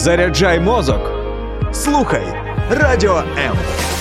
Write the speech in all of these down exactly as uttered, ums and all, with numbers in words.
Заряджай мозок. Слухай Радіо М.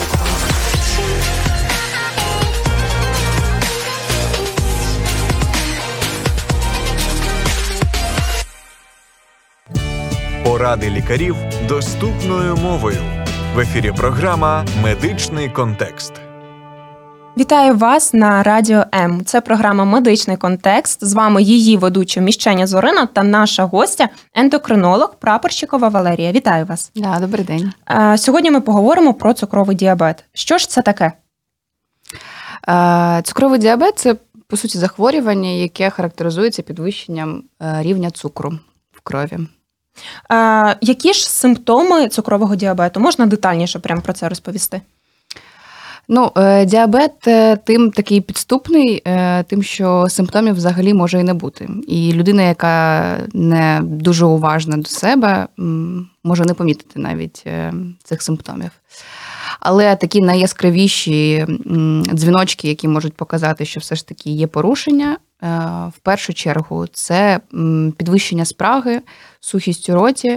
Поради лікарів доступною мовою. В ефірі програма «Медичний контекст». Вітаю вас на Радіо М. Це програма «Медичний контекст». З вами її ведуча Міщеня Зорина та наша гостя – ендокринолог Прапорщикова Валерія. Вітаю вас. Да, добрий день. Сьогодні ми поговоримо про цукровий діабет. Що ж це таке? Цукровий діабет – це, по суті, захворювання, яке характеризується підвищенням рівня цукру в крові. А, які ж симптоми цукрового діабету? Можна детальніше прямо про це розповісти? Ну, діабет тим такий підступний, тим, що симптомів взагалі може і не бути. І людина, яка не дуже уважна до себе, може не помітити навіть цих симптомів. Але такі найяскравіші дзвіночки, які можуть показати, що все ж таки є порушення, в першу чергу це підвищення спраги, сухість у роті.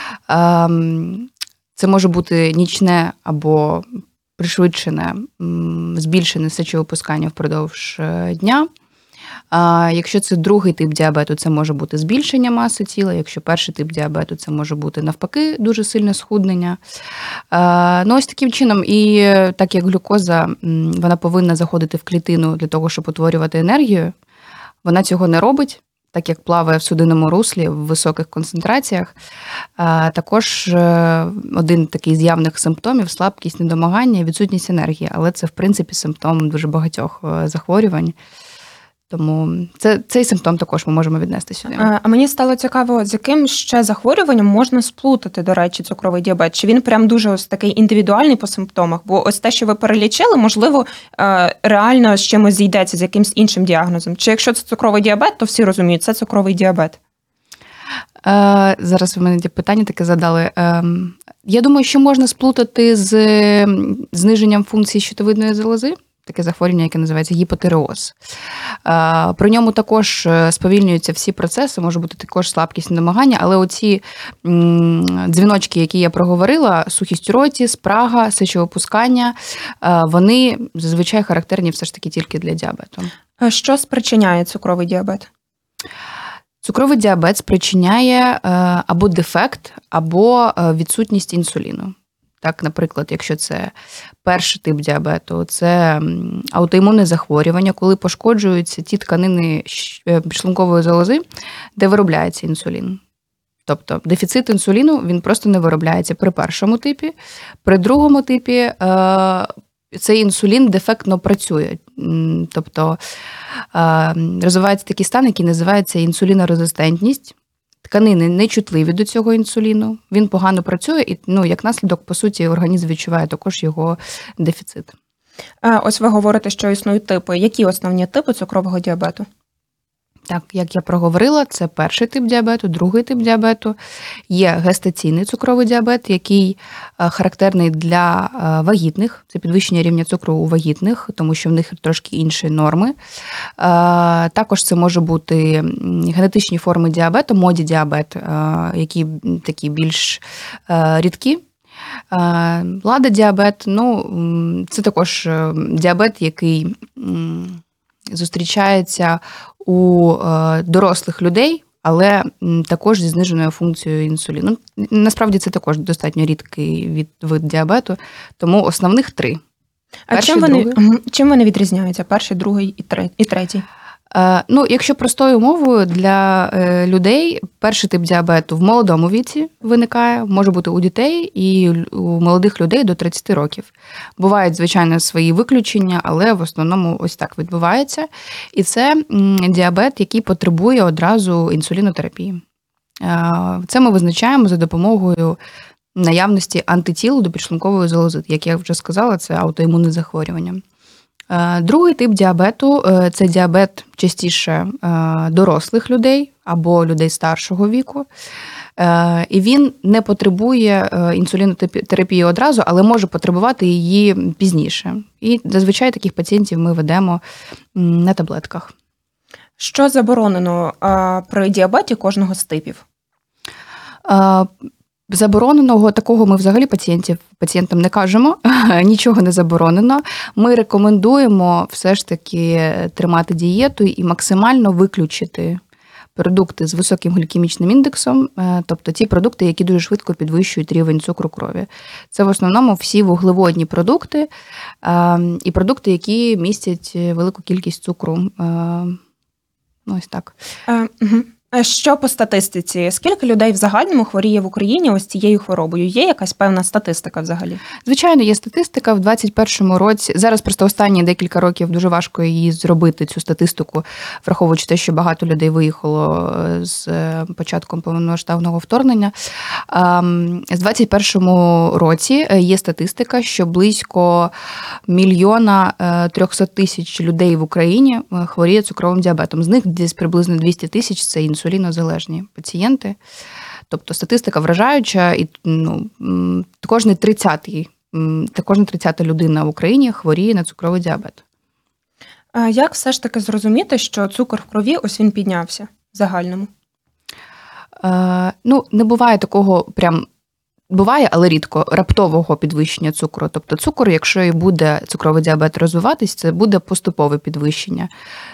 Це може бути нічне або пришвидшене, збільшене сечовипускання впродовж дня. Якщо це другий тип діабету, це може бути збільшення маси тіла. Якщо перший тип діабету, це може бути навпаки дуже сильне схуднення. Ну, ось таким чином, і так як глюкоза, вона повинна заходити в клітину для того, щоб утворювати енергію, вона цього не робить, так як плаває в судинному руслі в високих концентраціях. Також один такий з явних симптомів – слабкість, недомагання, відсутність енергії. Але це, в принципі, симптом дуже багатьох захворювань. Тому це, цей симптом також ми можемо віднести сюди. А, а мені стало цікаво, з яким ще захворюванням можна сплутати, до речі, цукровий діабет? Чи він прям дуже ось такий індивідуальний по симптомах? Бо ось те, що ви перелічили, можливо, реально з чимось зійдеться, з якимсь іншим діагнозом. Чи якщо це цукровий діабет, то всі розуміють, це цукровий діабет? Зараз ви мене питання таке задали. Я думаю, що можна сплутати з зниженням функції щитовидної залози. Таке захворювання, яке називається гіпотиреоз. При ньому також сповільнюються всі процеси, може бути також слабкість, недомагання, але оці дзвіночки, які я проговорила, сухість у роті, спрага, сечовипускання, вони зазвичай характерні все ж таки тільки для діабету. Що спричиняє цукровий діабет? Цукровий діабет спричиняє або дефект, або відсутність інсуліну. Так, наприклад, якщо це перший тип діабету, це аутоімунне захворювання, коли пошкоджуються ті тканини підшлункової залози, де виробляється інсулін. Тобто дефіцит інсуліну, він просто не виробляється при першому типі. При другому типі цей інсулін дефектно працює. Тобто розвивається такий стан, який називається інсулінорезистентність. Тканини нечутливі до цього інсуліну, він погано працює і, ну, як наслідок, по суті, організм відчуває також його дефіцит. Ось ви говорите, що існують типи. Які основні типи цукрового діабету? Так, як я проговорила, це перший тип діабету, другий тип діабету. Є гестаційний цукровий діабет, який характерний для вагітних. Це підвищення рівня цукру у вагітних, тому що в них трошки інші норми. Також це може бути генетичні форми діабету, модідіабет, які такі більш рідкі. Лада-діабет, ну, це також діабет, який зустрічається у дорослих людей, але також зі зниженою функцією інсуліну. Насправді це також достатньо рідкий від, вид діабету, тому основних три. А перший, чим, вони, чим вони відрізняються? Перший, другий і третій? Ну, якщо простою мовою, для людей перший тип діабету в молодому віці виникає, може бути у дітей і у молодих людей до тридцяти років. Бувають, звичайно, свої виключення, але в основному ось так відбувається. І це діабет, який потребує одразу інсулінотерапії. Це ми визначаємо за допомогою наявності антитіл до підшлункової залози. Як я вже сказала, це аутоімунне захворювання. Другий тип діабету – це діабет частіше дорослих людей або людей старшого віку. І він не потребує інсулінотерапії одразу, але може потребувати її пізніше. І зазвичай таких пацієнтів ми ведемо на таблетках. Що заборонено при діабеті кожного з типів? Забороненого такого ми взагалі пацієнтів, пацієнтам не кажемо, нічого не заборонено. Ми рекомендуємо все ж таки тримати дієту і максимально виключити продукти з високим глікемічним індексом, тобто ті продукти, які дуже швидко підвищують рівень цукру крові. Це в основному всі вуглеводні продукти і продукти, які містять велику кількість цукру. Ось так. Е, угу. Що по статистиці? Скільки людей в загальному хворіє в Україні ось цією хворобою? Є якась певна статистика взагалі? Звичайно, є статистика. В двадцять першому році, зараз просто останні декілька років дуже важко її зробити, цю статистику, враховуючи те, що багато людей виїхало з початком повномасштабного вторгнення. З двадцять першому році є статистика, що близько мільйона трьохсот тисяч людей в Україні хворіє цукровим діабетом. З них десь приблизно двісті тисяч – це інсулінозалежні пацієнти. Тобто статистика вражаюча, і ну, кожний тридцятий, кожна тридцята людина в Україні хворіє на цукровий діабет. А як все ж таки зрозуміти, що цукор в крові, ось він піднявся в загальному? Е, ну, не буває такого прям, буває, але рідко, раптового підвищення цукру. Тобто цукор, якщо і буде цукровий діабет розвиватись, це буде поступове підвищення.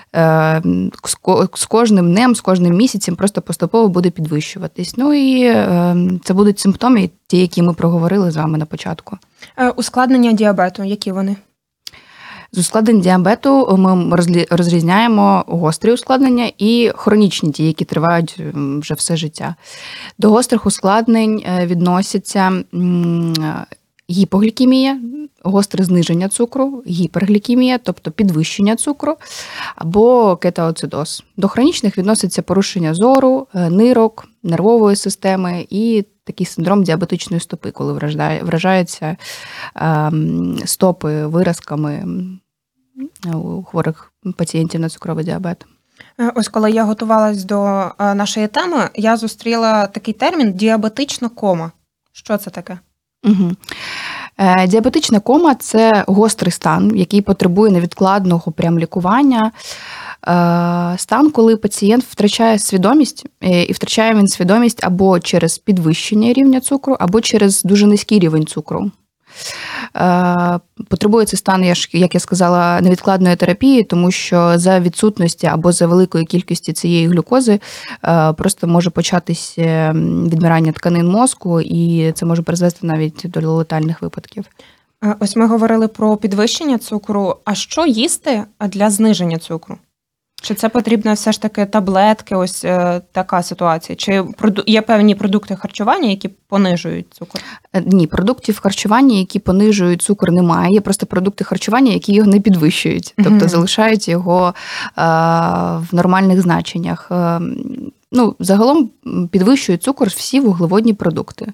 З кожним днем, з кожним місяцем просто поступово буде підвищуватись. Ну і це будуть симптоми, ті, які ми проговорили з вами на початку. Ускладнення діабету, які вони? З ускладнень діабету ми розрізняємо гострі ускладнення і хронічні, ті, які тривають вже все життя. До гострих ускладнень відносяться гіпоглікемія, гостре зниження цукру, гіперглікемія, тобто підвищення цукру, або кетоацидоз. До хронічних відносяться порушення зору, нирок, нервової системи і такий синдром діабетичної стопи, коли вражаються стопи виразками у хворих пацієнтів на цукровий діабет. Ось коли я готувалась до нашої теми, я зустріла такий термін «діабетична кома». Що це таке? Угу. Діабетична кома – це гострий стан, який потребує невідкладного прям лікування. Стан, коли пацієнт втрачає свідомість, і втрачає він свідомість або через підвищення рівня цукру, або через дуже низький рівень цукру. Потребує цей стан, як я сказала, невідкладної терапії, тому що за відсутності або за великої кількості цієї глюкози просто може початись відмирання тканин мозку, і це може призвести навіть до летальних випадків. Ось ми говорили про підвищення цукру. А що їсти для зниження цукру? Чи це потрібно все ж таки таблетки, ось е, така ситуація? Чи є певні продукти харчування, які понижують цукор? Ні, продуктів харчування, які понижують цукор, немає. Є просто продукти харчування, які його не підвищують. Тобто mm-hmm. залишають його е, в нормальних значеннях. Е, ну, загалом підвищують цукор всі вуглеводні продукти.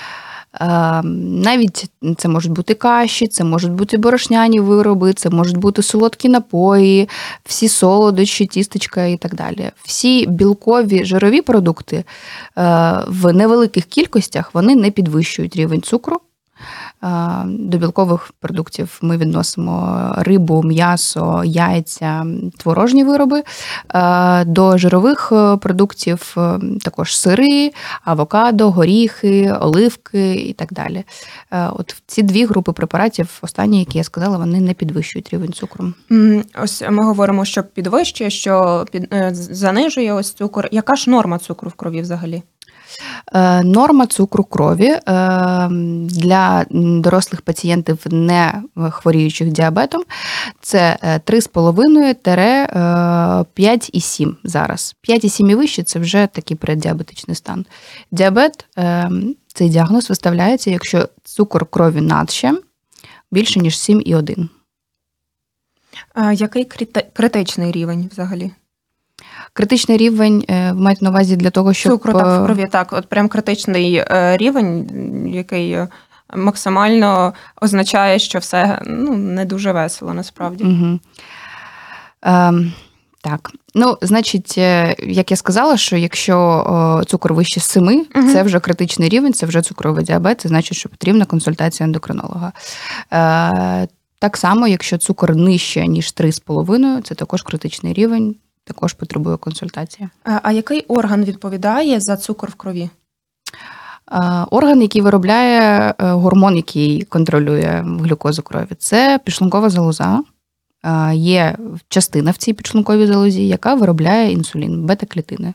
Навіть це можуть бути каші, це можуть бути борошняні вироби, це можуть бути солодкі напої, всі солодощі, тістечка і так далі. Всі білкові, жирові продукти в невеликих кількостях вони не підвищують рівень цукру. До білкових продуктів ми відносимо рибу, м'ясо, яйця, творожні вироби. До жирових продуктів також сири, авокадо, горіхи, оливки і так далі. От ці дві групи препаратів, останні, які я сказала, вони не підвищують рівень цукру. Ось ми говоримо, що підвищує, що під, занижує ось цукор. Яка ж норма цукру в крові взагалі? Норма цукру крові для дорослих пацієнтів, не хворіючих діабетом, це три з половиною - п'ять цілих сім зараз. п'ять цілих сім і вище – це вже такий преддіабетичний стан. Діабет, цей діагноз виставляється, якщо цукор крові надще більше, ніж сім цілих один. А який критичний рівень взагалі? Критичний рівень, ви маєте на увазі для того, щоб... Цукру так, в крові, так. От прям критичний рівень, який максимально означає, що все ну, не дуже весело насправді. Угу. Ем, так. Ну, значить, як я сказала, що якщо цукор вище семи, угу. це вже критичний рівень, це вже цукровий діабет, це значить, що потрібна консультація ендокринолога. Е, так само, якщо цукор нижче, ніж три з половиною, це також критичний рівень, також потребує консультації. А, а який орган відповідає за цукор в крові? Орган, який виробляє гормон, який контролює глюкозу крові, це підшлункова залоза. Є частина в цій підшлунковій залозі, яка виробляє інсулін, бета-клітини.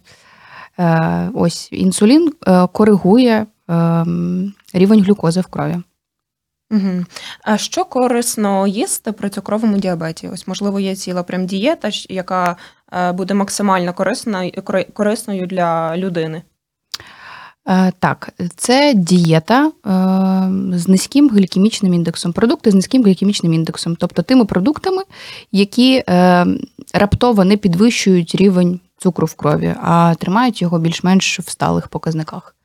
Ось інсулін коригує рівень глюкози в крові. Угу. А що корисно їсти при цукровому діабеті? Ось, можливо, є ціла прям дієта, яка буде максимально корисною, корисною для людини. Так, це дієта з низьким глікемічним індексом, продукти з низьким глікемічним індексом, тобто тими продуктами, які раптово не підвищують рівень цукру в крові, а тримають його більш-менш в сталих показниках.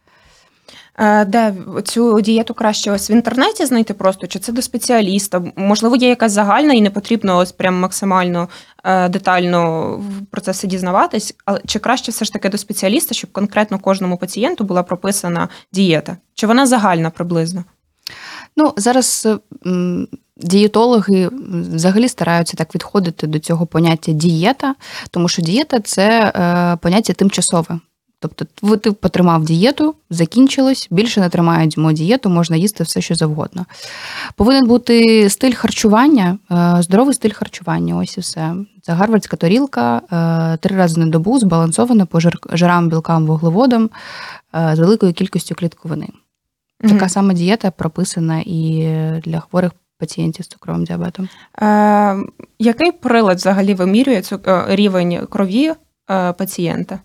Де цю дієту краще ось в інтернеті знайти просто, чи це до спеціаліста? Можливо, є якась загальна і не потрібно ось прям максимально детально про це все дізнаватись, але чи краще все ж таки до спеціаліста, щоб конкретно кожному пацієнту була прописана дієта? Чи вона загальна приблизно? Ну, зараз м, дієтологи взагалі стараються так відходити до цього поняття дієта, тому що дієта – це е, поняття тимчасове. Тобто ти потримав дієту, закінчилось, більше не тримаємо дієту, можна їсти все, що завгодно. Повинен бути стиль харчування, здоровий стиль харчування, ось і все. Це гарвардська тарілка, три рази на добу, збалансована по жирам, білкам, вуглеводам, з великою кількістю клітковини. Mm-hmm. Така сама дієта прописана і для хворих пацієнтів з цукровим діабетом. Е, який прилад взагалі вимірює цю, рівень крові е, пацієнта?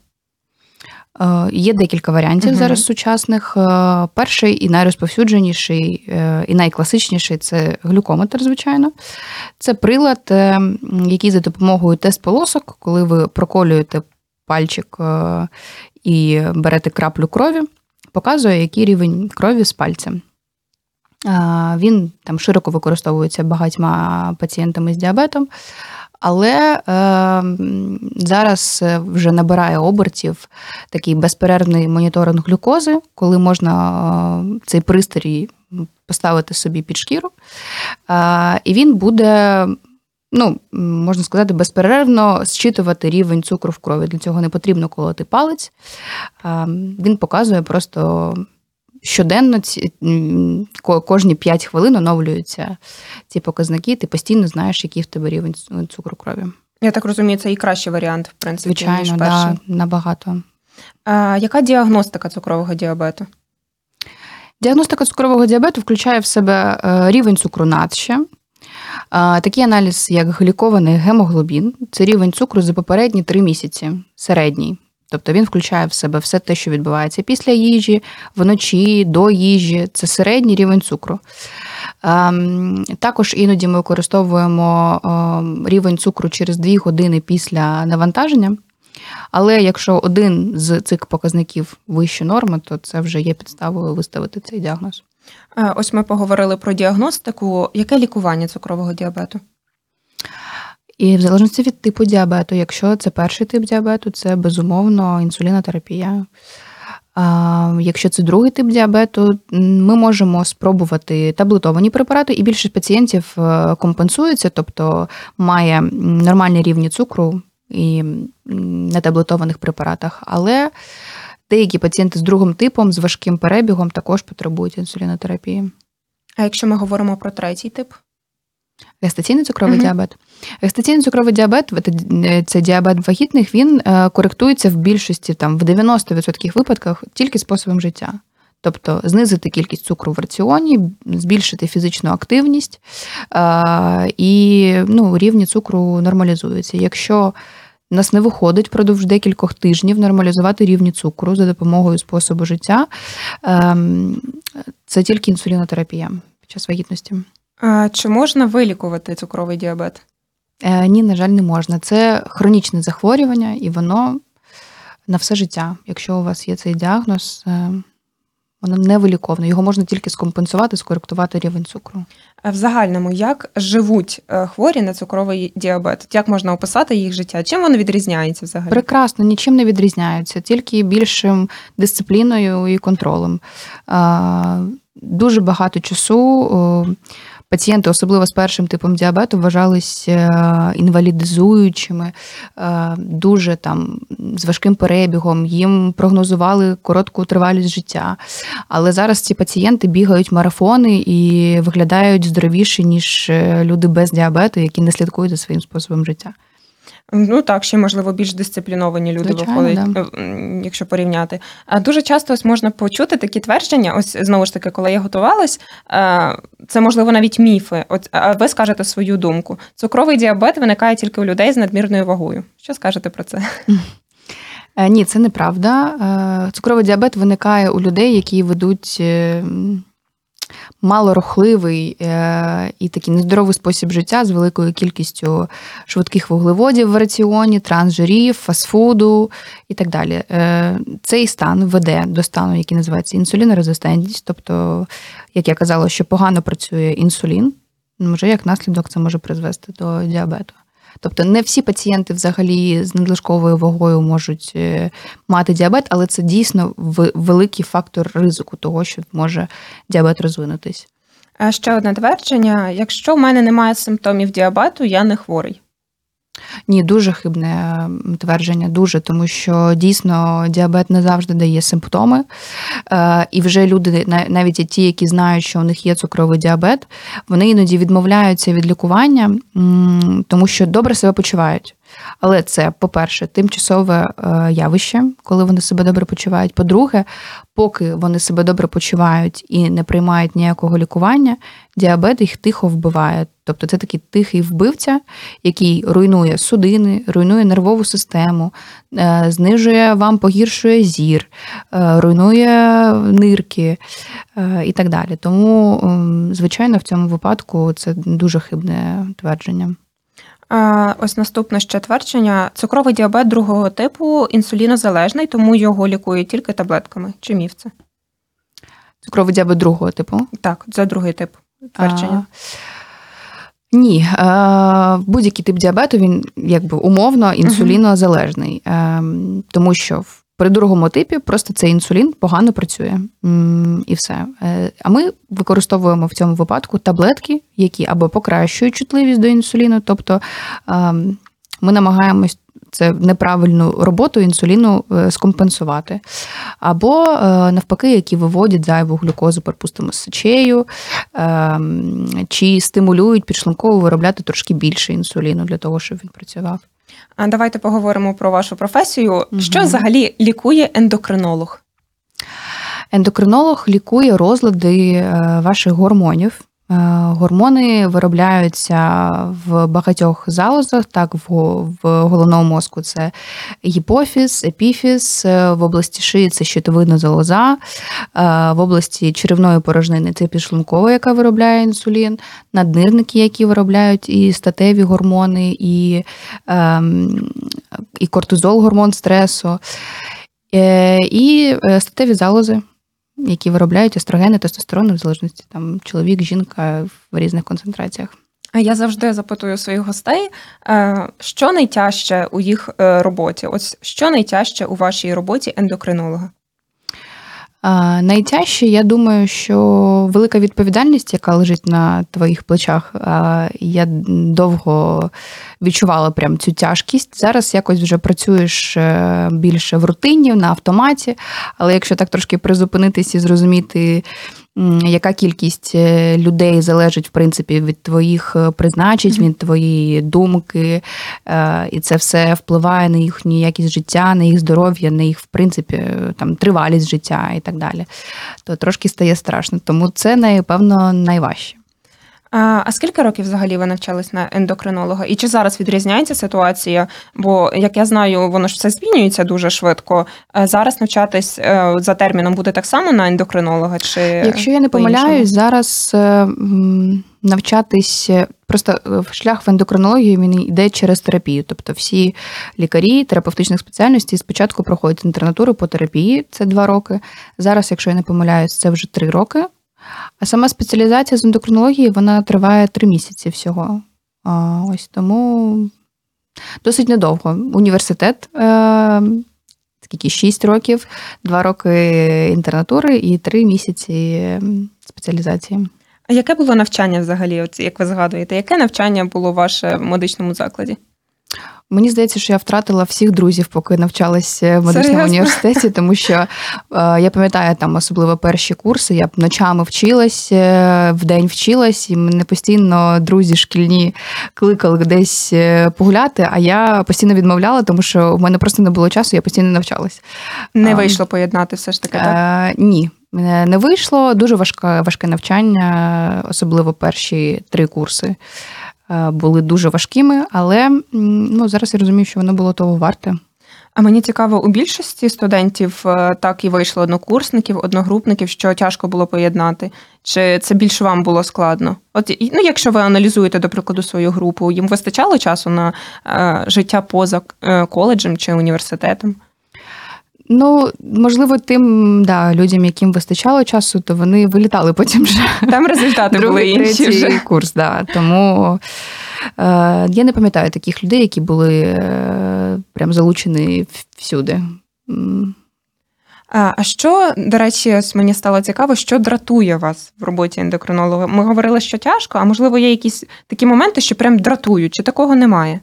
Є декілька варіантів uh-huh. зараз сучасних. Перший і найрозповсюдженіший, і найкласичніший – це глюкометр, звичайно. Це прилад, який за допомогою тест-полосок, коли ви проколюєте пальчик і берете краплю крові, показує, який рівень крові з пальця. Він там широко використовується багатьма пацієнтами з діабетом. Але е, зараз вже набирає обертів такий безперервний моніторинг глюкози, коли можна е, цей пристрій поставити собі під шкіру. Е, і він буде, ну, можна сказати, безперервно зчитувати рівень цукру в крові. Для цього не потрібно колоти палець. Е, він показує просто щоденно, кожні п'ять хвилин оновлюються ці показники, ти постійно знаєш, який в тебе рівень цукру крові. Я так розумію, це і кращий варіант, в принципі, звичайно, ніж перший. Звичайно, да, набагато. А яка діагностика цукрового діабету? Діагностика цукрового діабету включає в себе рівень цукру над ще, такий аналіз, як глікований гемоглобін, це рівень цукру за попередні три місяці, середній. Тобто він включає в себе все те, що відбувається після їжі, вночі, до їжі. Це середній рівень цукру. Також іноді ми використовуємо рівень цукру через дві години після навантаження. Але якщо один з цих показників вище норми, то це вже є підставою виставити цей діагноз. Ось ми поговорили про діагностику. Яке лікування цукрового діабету? І в залежності від типу діабету, якщо це перший тип діабету, це, безумовно, інсулінотерапія. А якщо це другий тип діабету, ми можемо спробувати таблетовані препарати, і більшість пацієнтів компенсується, тобто має нормальні рівні цукру і на таблетованих препаратах. Але деякі пацієнти з другим типом, з важким перебігом, також потребують інсулінотерапії. А якщо ми говоримо про третій тип? Гестаційний цукровий uh-huh. діабет. Гестаційний цукровий діабет, це діабет вагітних, він коректується в більшості, там, в дев'яносто відсотків випадках тільки способом життя. Тобто знизити кількість цукру в раціоні, збільшити фізичну активність, і ну, рівні цукру нормалізуються. Якщо у нас не виходить впродовж декількох тижнів нормалізувати рівні цукру за допомогою способу життя, це тільки інсулінотерапія під час вагітності. А чи можна вилікувати цукровий діабет? Е, ні, на жаль, не можна. Це хронічне захворювання, і воно на все життя. Якщо у вас є цей діагноз, е, воно не виліковне. Його можна тільки скомпенсувати, скоректувати рівень цукру. А в загальному, як живуть хворі на цукровий діабет? Як можна описати їх життя? Чим воно відрізняється взагалі? Прекрасно, нічим не відрізняються, тільки більшим дисципліною і контролем. Е, дуже багато часу е, пацієнти, особливо з першим типом діабету, вважались інвалідизуючими, дуже там з важким перебігом, їм прогнозували коротку тривалість життя. Але зараз ці пацієнти бігають марафони і виглядають здоровіші, ніж люди без діабету, які не слідкують за своїм способом життя. Ну так, ще, можливо, більш дисципліновані люди, Звичайно, виходять, да. якщо порівняти. А дуже часто ось можна почути такі твердження, ось знову ж таки, коли я готувалась, це, можливо, навіть міфи. От, а ви скажете свою думку. Цукровий діабет виникає тільки у людей з надмірною вагою. Що скажете про це? Ні, це неправда. Цукровий діабет виникає у людей, які ведуть малорухливий і такий нездоровий спосіб життя з великою кількістю швидких вуглеводів в раціоні, трансжирів, фастфуду і так далі. Цей стан веде до стану, який називається інсулінорезистентність, тобто, як я казала, що погано працює інсулін, вже як наслідок це може призвести до діабету. Тобто не всі пацієнти взагалі з надлишковою вагою можуть мати діабет, але це дійсно великий фактор ризику того, що може діабет розвинутись. А ще одне твердження. Якщо в мене немає симптомів діабету, я не хворий. Ні, дуже хибне твердження, дуже, тому що дійсно діабет не завжди дає симптоми. І вже люди, навіть ті, які знають, що у них є цукровий діабет, вони іноді відмовляються від лікування, тому що добре себе почувають. Але це, по-перше, тимчасове явище, коли вони себе добре почувають. По-друге, поки вони себе добре почувають і не приймають ніякого лікування, діабет їх тихо вбиває. Тобто це такий тихий вбивця, який руйнує судини, руйнує нервову систему, знижує вам, погіршує зір, руйнує нирки і так далі. Тому, звичайно, в цьому випадку це дуже хибне твердження. Ось наступне ще твердження. Цукровий діабет другого типу інсулінозалежний, тому його лікують тільки таблетками. Чи міф це? Цукровий діабет другого типу? Так, це другий тип твердження. А, ні. А, будь-який тип діабету, він якби умовно інсулінозалежний. Угу. А, тому що при другому типі просто цей інсулін погано працює. І все. А ми використовуємо в цьому випадку таблетки, які або покращують чутливість до інсуліну, тобто ми намагаємось це неправильну роботу інсуліну скомпенсувати. Або, навпаки, які виводять зайву глюкозу, припустимо, з сечею, чи стимулюють підшлунково виробляти трошки більше інсуліну для того, щоб він працював. А давайте поговоримо про вашу професію. Угу. Що взагалі лікує ендокринолог? Ендокринолог лікує розлади ваших гормонів. Гормони виробляються в багатьох залозах, так, в головному мозку це гіпофіз, епіфіз, в області шиї це щитовидна залоза, в області черевної порожнини це підшлункова, яка виробляє інсулін, наднирники, які виробляють і статеві гормони, і, і кортизол, гормон стресу, і статеві залози, які виробляють естрогени, тестостерони, в залежності там чоловік, жінка в різних концентраціях. А я завжди запитую своїх гостей, що найтяжче у їх роботі? Ось що найтяжче у вашій роботі ендокринолога? А, найтяжче, я думаю, що велика відповідальність, яка лежить на твоїх плечах. А, я довго відчувала прям цю тяжкість. Зараз якось вже працюєш більше в рутині, на автоматі, але якщо так трошки призупинитись і зрозуміти, яка кількість людей залежить, в принципі, від твоїх призначень, від твоєї думки, і це все впливає на їхню якість життя, на їх здоров'я, на їх, в принципі, там, тривалість життя і так далі, то трошки стає страшно. Тому це, напевно, найважче. А скільки років взагалі ви навчались на ендокринолога? І чи зараз відрізняється ситуація? Бо, як я знаю, воно ж все змінюється дуже швидко. Зараз навчатись за терміном буде так само на ендокринолога? Чи Якщо я не помиляюсь, зараз навчатись, просто шлях в ендокринологію він йде через терапію. Тобто всі лікарі терапевтичних спеціальностей спочатку проходять інтернатуру по терапії, це два роки. Зараз, якщо я не помиляюсь, це вже три роки. А сама спеціалізація з ендокринології, вона триває три місяці всього. А, ось тому досить недовго. Університет, е, скільки, шість років, два роки інтернатури і три місяці спеціалізації. А яке було навчання взагалі, от як ви згадуєте? Яке навчання було ваше в медичному закладі? Мені здається, що я втратила всіх друзів, поки навчалася в медичному Серйозно? університеті, тому що е, я пам'ятаю там особливо перші курси, я ночами вчилась, е, вдень вчилась, і мене постійно друзі шкільні кликали десь е, погуляти, а я постійно відмовляла, тому що в мене просто не було часу, я постійно навчалась. Не А, вийшло поєднати все ж таки, так? Е, ні. Мене не вийшло, дуже важке, важке навчання, особливо перші три курси е, були дуже важкими, але м, ну, зараз я розумію, що воно було того варте. А мені цікаво, у більшості студентів е, так і вийшло однокурсників, одногрупників, що тяжко було поєднати? Чи це більше вам було складно? От, і- ну, якщо ви аналізуєте, до прикладу, свою групу, їм вистачало часу на е, життя поза е, коледжем чи університетом? Ну, можливо, тим да, людям, яким вистачало часу, то вони вилітали потім вже. Там результати були Другий, інші третій вже. курс, да. Тому е, я не пам'ятаю таких людей, які були е, прям залучені всюди. М. А а що, до речі, ось мені стало цікаво, що дратує вас в роботі ендокринолога? Ми говорили, що тяжко, а можливо, є якісь такі моменти, що прям дратують, чи такого немає?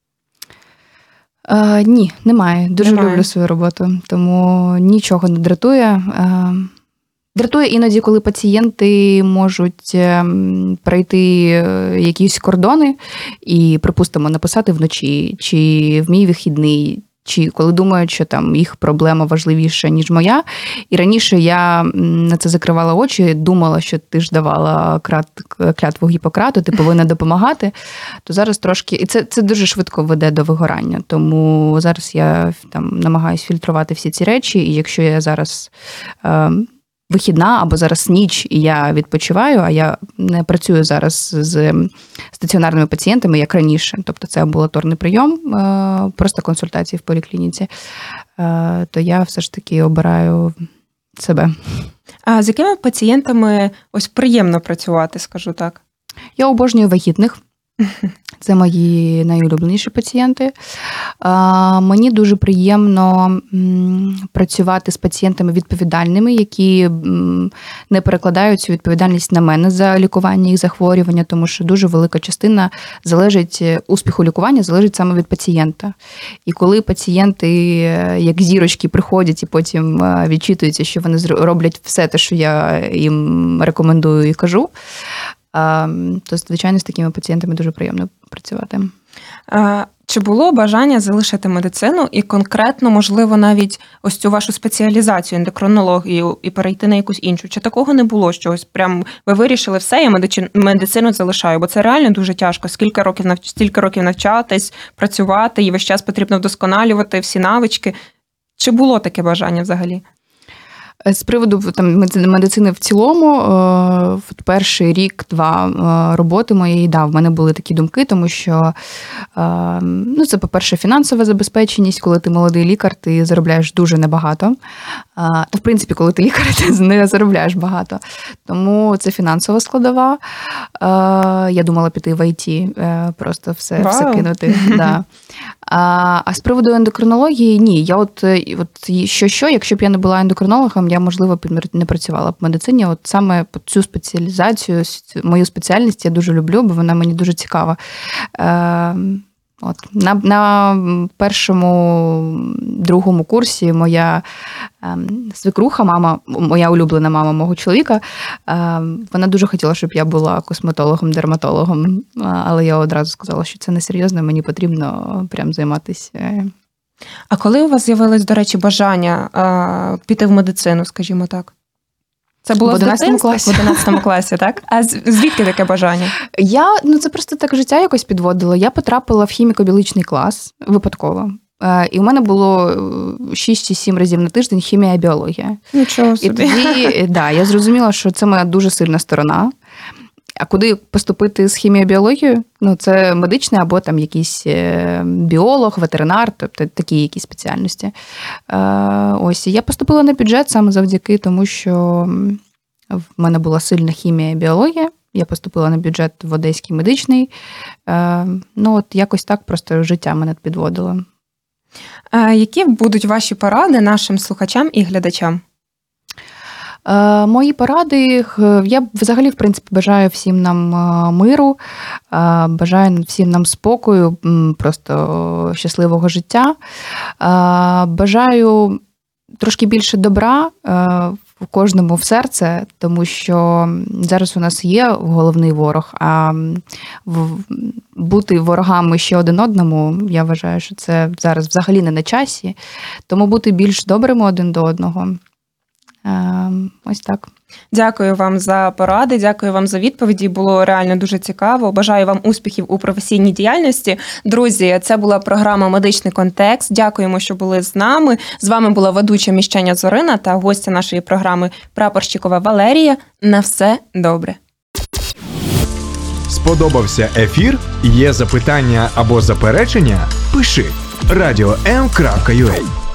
Е, ні, немає. Дуже Немає. люблю свою роботу, тому нічого не дратує. Е, дратує іноді, коли пацієнти можуть ем, перейти е, якісь кордони і, припустимо, написати вночі, чи в мій вихідний, чи коли думають, що там їх проблема важливіша, ніж моя. І раніше я м, на це закривала очі, думала, що ти ж давала крат, клятву Гіппократу, ти повинна допомагати. То зараз трошки, і це, це дуже швидко веде до вигорання. Тому зараз я там намагаюся фільтрувати всі ці речі, і якщо я зараз е, вихідна або зараз ніч, і я відпочиваю, а я не працюю зараз з стаціонарними пацієнтами, як раніше, тобто це амбулаторний прийом, е, просто консультації в поліклініці, е, то я все ж таки обираю себе. А з якими пацієнтами ось приємно працювати, скажу так? Я обожнюю вагітних. Це мої найулюбленіші пацієнти. А, мені дуже приємно м, працювати з пацієнтами відповідальними, які м, не перекладають цю відповідальність на мене за лікування їх захворювання, тому що дуже велика частина залежить, успіху лікування залежить саме від пацієнта. І коли пацієнти, як зірочки, приходять і потім е, відчитуються, що вони зро- роблять все те, що я їм рекомендую і кажу, а, то, звичайно, з такими пацієнтами дуже приємно працювати. А, чи було бажання залишити медицину і конкретно, можливо, навіть ось цю вашу спеціалізацію, ендокринологію, і перейти на якусь іншу? Чи такого не було, що ось прям ви вирішили все, я медицину, медицину залишаю? Бо це реально дуже тяжко. Скільки років навч... стільки років навчатись, працювати, і весь час потрібно вдосконалювати всі навички. Чи було таке бажання взагалі? З приводу там медицини в цілому, е, от перший рік-два е, роботи моєї, да, в мене були такі думки, тому що, е, ну, це, по-перше, фінансова забезпеченість, коли ти молодий лікар, ти заробляєш дуже небагато. Е, в принципі, коли ти лікар, ти не заробляєш багато. Тому це фінансова складова. Е, я думала піти в ай ті, е, просто все, все Вау. кинути. Да. А, а з приводу ендокринології, ні. Я от, от що-що, якщо б я не була ендокринологом, я, можливо, б не працювала б в медицині. От саме цю спеціалізацію, мою спеціальність я дуже люблю, бо вона мені дуже цікава. Е, от, на, на першому, другому курсі моя е, свекруха, мама, моя улюблена мама мого чоловіка, е, вона дуже хотіла, щоб я була косметологом, дерматологом, але я одразу сказала, що це несерйозно, мені потрібно прям займатися. А коли у вас з'явилось, до речі, бажання а, піти в медицину, скажімо так? Це було В одинадцятому дитинства? класі. В одинадцятому класі, так? А з- звідки таке бажання? Я, ну це просто так життя якось підводило. Я потрапила в хіміко-біологічний клас випадково. Е, І у мене було шість чи сім разів на тиждень хімія і біологія. Нічого І собі. тоді, да, я зрозуміла, що це моя дуже сильна сторона. А куди поступити з хімією біологією? Ну, це медичний або там якийсь е, біолог, ветеринар, тобто такі якісь спеціальності. Е, ось, і я поступила на бюджет саме завдяки тому, що в мене була сильна хімія і біологія. Я поступила на бюджет в Одеський медичний. Е, ну, от якось так просто життя мене підводило. А які будуть ваші поради нашим слухачам і глядачам? Е, Мої поради, х- я б взагалі, в принципі, бажаю всім нам е, миру, е, бажаю всім нам спокою, м, просто щасливого життя. Е, Бажаю трошки більше добра е, в кожному в серце, тому що зараз у нас є головний ворог, а м, в- бути ворогами ще один одному, я вважаю, що це зараз взагалі не на часі. Тому бути більш добрими один до одного. Е, Ось так. Дякую вам за поради, дякую вам за відповіді. Було реально дуже цікаво. Бажаю вам успіхів у професійній діяльності. Друзі, це була програма «Медичний контекст». Дякуємо, що були з нами. З вами була ведуча Міщаня Зорина та гостя нашої програми прапорщикова Валерія. На все добре. Сподобався ефір? Є запитання або заперечення? Пиши радіо ем крапка ю а.